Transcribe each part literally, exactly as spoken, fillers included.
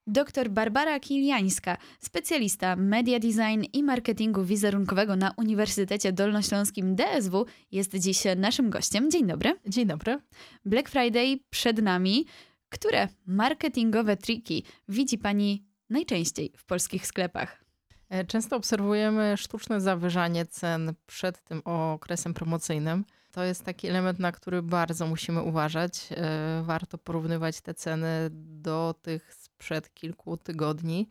Doktor Barbara Kiliańska, specjalista media design i marketingu wizerunkowego na Uniwersytecie Dolnośląskim D S W, jest dziś naszym gościem. Dzień dobry. Dzień dobry. Black Friday przed nami. Które marketingowe triki widzi Pani najczęściej w polskich sklepach? Często obserwujemy sztuczne zawyżanie cen przed tym okresem promocyjnym. To jest taki element, na który bardzo musimy uważać. Warto porównywać te ceny do tych sprzed kilku tygodni.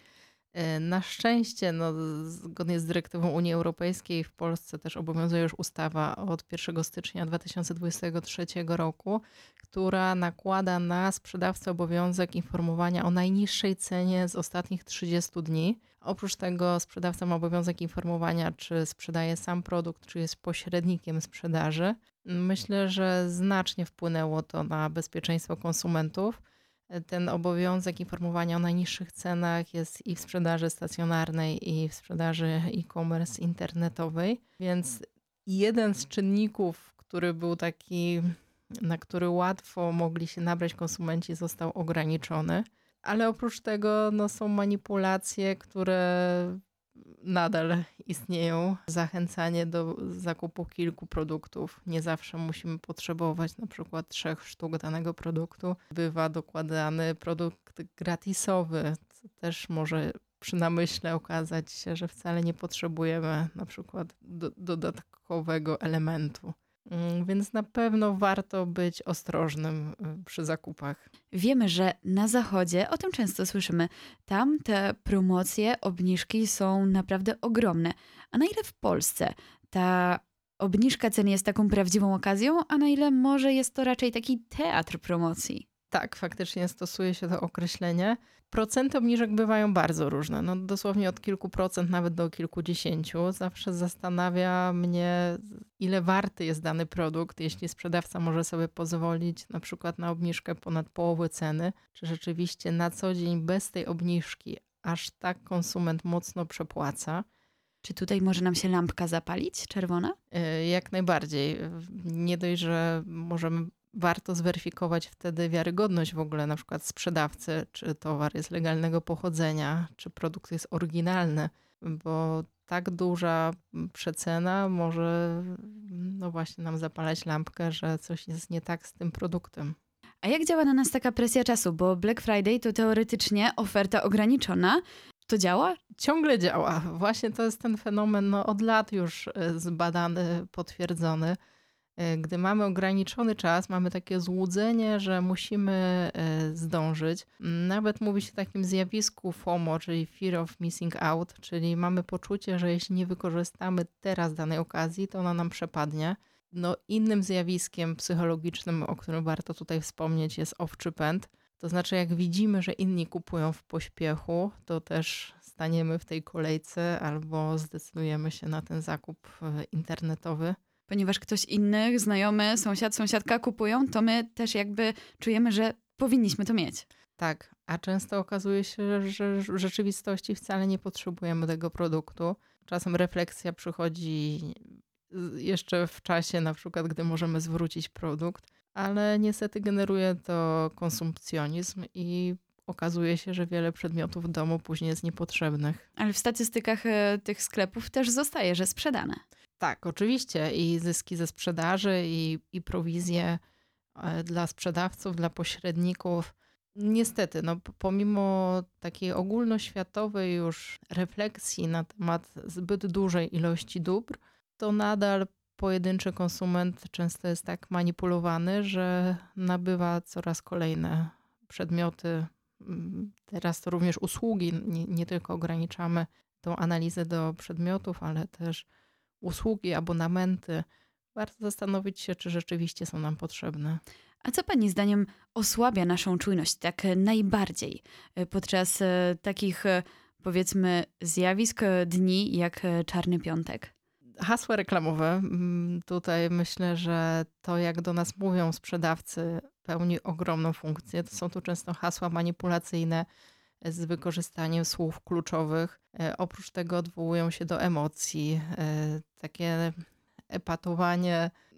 Na szczęście, no, zgodnie z dyrektywą Unii Europejskiej, w Polsce też obowiązuje już ustawa od pierwszego stycznia dwa tysiące dwudziestego trzeciego roku, która nakłada na sprzedawcę obowiązek informowania o najniższej cenie z ostatnich trzydziestu dni. Oprócz tego sprzedawca ma obowiązek informowania, czy sprzedaje sam produkt, czy jest pośrednikiem sprzedaży. Myślę, że znacznie wpłynęło to na bezpieczeństwo konsumentów. Ten obowiązek informowania o najniższych cenach jest i w sprzedaży stacjonarnej, i w sprzedaży e-commerce internetowej. Więc jeden z czynników, który był taki, na który łatwo mogli się nabrać konsumenci, został ograniczony. Ale oprócz tego no, są manipulacje, które nadal istnieją. Zachęcanie do zakupu kilku produktów. Nie zawsze musimy potrzebować na przykład trzech sztuk danego produktu. Bywa dokładany produkt gratisowy, co też może przy namyśle okazać się, że wcale nie potrzebujemy na przykład do, dodatkowego elementu. Więc na pewno warto być ostrożnym przy zakupach. Wiemy, że na zachodzie, o tym często słyszymy, tam te promocje, obniżki są naprawdę ogromne. A na ile w Polsce ta obniżka cen jest taką prawdziwą okazją, a na ile może jest to raczej taki teatr promocji? Tak, faktycznie stosuje się to określenie. Procenty obniżek bywają bardzo różne. No dosłownie od kilku procent nawet do kilkudziesięciu. Zawsze zastanawia mnie, ile warty jest dany produkt, jeśli sprzedawca może sobie pozwolić na przykład na obniżkę ponad połowy ceny. Czy rzeczywiście na co dzień bez tej obniżki aż tak konsument mocno przepłaca? Czy tutaj może nam się lampka zapalić, czerwona? Jak najbardziej. Nie dość, że możemy... Warto zweryfikować wtedy wiarygodność w ogóle na przykład sprzedawcy, czy towar jest legalnego pochodzenia, czy produkt jest oryginalny, bo tak duża przecena może no właśnie nam zapalać lampkę, że coś jest nie tak z tym produktem. A jak działa na nas taka presja czasu? Bo Black Friday to teoretycznie oferta ograniczona. To działa? Ciągle działa. Właśnie to jest ten fenomen no, od lat już zbadany, potwierdzony. Gdy mamy ograniczony czas, mamy takie złudzenie, że musimy zdążyć. Nawet mówi się o takim zjawisku FOMO, czyli Fear of Missing Out, czyli mamy poczucie, że jeśli nie wykorzystamy teraz danej okazji, to ona nam przepadnie. No, innym zjawiskiem psychologicznym, o którym warto tutaj wspomnieć, jest owczy pęd. To znaczy, jak widzimy, że inni kupują w pośpiechu, to też staniemy w tej kolejce albo zdecydujemy się na ten zakup internetowy. Ponieważ ktoś inny, znajomy, sąsiad, sąsiadka kupują, to my też jakby czujemy, że powinniśmy to mieć. Tak, a często okazuje się, że w rzeczywistości wcale nie potrzebujemy tego produktu. Czasem refleksja przychodzi jeszcze w czasie, na przykład gdy możemy zwrócić produkt, ale niestety generuje to konsumpcjonizm i okazuje się, że wiele przedmiotów w domu później jest niepotrzebnych. Ale w statystykach e, tych sklepów też zostaje, że sprzedane. Tak, oczywiście i zyski ze sprzedaży i, i prowizje dla sprzedawców, dla pośredników. Niestety, no, pomimo takiej ogólnoświatowej już refleksji na temat zbyt dużej ilości dóbr, to nadal pojedynczy konsument często jest tak manipulowany, że nabywa coraz kolejne przedmioty. Teraz to również usługi, nie, nie tylko ograniczamy tą analizę do przedmiotów, ale też usługi, abonamenty. Warto zastanowić się, czy rzeczywiście są nam potrzebne. A co Pani zdaniem osłabia naszą czujność tak najbardziej podczas takich, powiedzmy, zjawisk, dni jak Czarny Piątek? Hasła reklamowe. Tutaj myślę, że to, jak do nas mówią sprzedawcy, pełni ogromną funkcję. To są tu często hasła manipulacyjne z wykorzystaniem słów kluczowych. Oprócz tego odwołują się do emocji. Takie epatowanie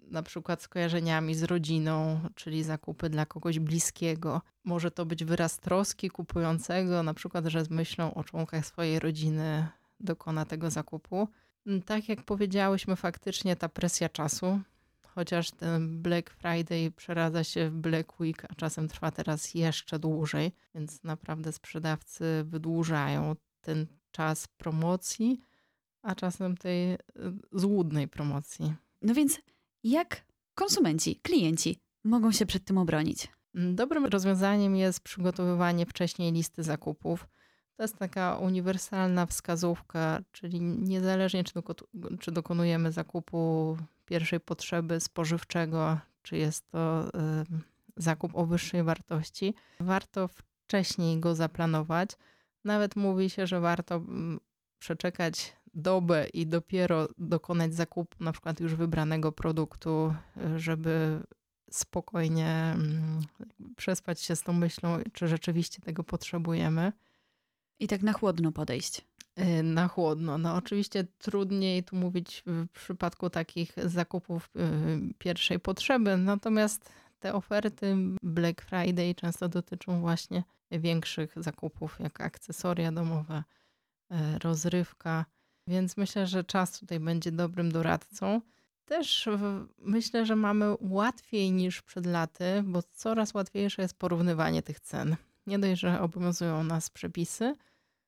na przykład skojarzeniami z rodziną, czyli zakupy dla kogoś bliskiego. Może to być wyraz troski kupującego, na przykład, że z myślą o członkach swojej rodziny dokona tego zakupu. Tak jak powiedziałyśmy, faktycznie ta presja czasu, chociaż ten Black Friday przeradza się w Black Week, a czasem trwa teraz jeszcze dłużej, więc naprawdę sprzedawcy wydłużają ten czas promocji, a czasem tej y, złudnej promocji. No więc jak konsumenci, klienci mogą się przed tym obronić? Dobrym rozwiązaniem jest przygotowywanie wcześniej listy zakupów. To jest taka uniwersalna wskazówka, czyli niezależnie czy, doko- czy dokonujemy zakupu pierwszej potrzeby spożywczego, czy jest to y, zakup o wyższej wartości, warto wcześniej go zaplanować. Nawet mówi się, że warto mm, przeczekać dobę i dopiero dokonać zakupu na przykład już wybranego produktu, żeby spokojnie mm, przespać się z tą myślą, czy rzeczywiście tego potrzebujemy. I tak na chłodno podejść. Y, Na chłodno. No oczywiście trudniej tu mówić w przypadku takich zakupów y, pierwszej potrzeby, natomiast te oferty Black Friday często dotyczą właśnie większych zakupów, jak akcesoria domowe, y, rozrywka, więc myślę, że czas tutaj będzie dobrym doradcą. Też w- myślę, że mamy łatwiej niż przed laty, bo coraz łatwiejsze jest porównywanie tych cen. Nie dość, że obowiązują nas przepisy,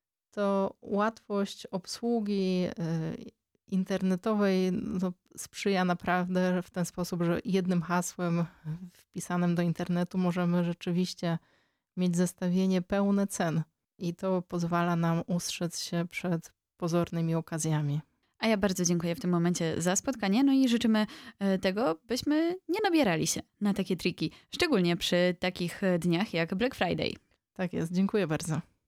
to łatwość obsługi y, internetowej no, sprzyja naprawdę w ten sposób, że jednym hasłem wpisanym do internetu możemy rzeczywiście mieć zestawienie pełne cen i to pozwala nam ustrzec się przed pozornymi okazjami. A ja bardzo dziękuję w tym momencie za spotkanie, no i życzymy e, tego, byśmy nie nabierali się na takie triki, szczególnie przy takich e, dniach jak Black Friday. Tak jest, dziękuję bardzo.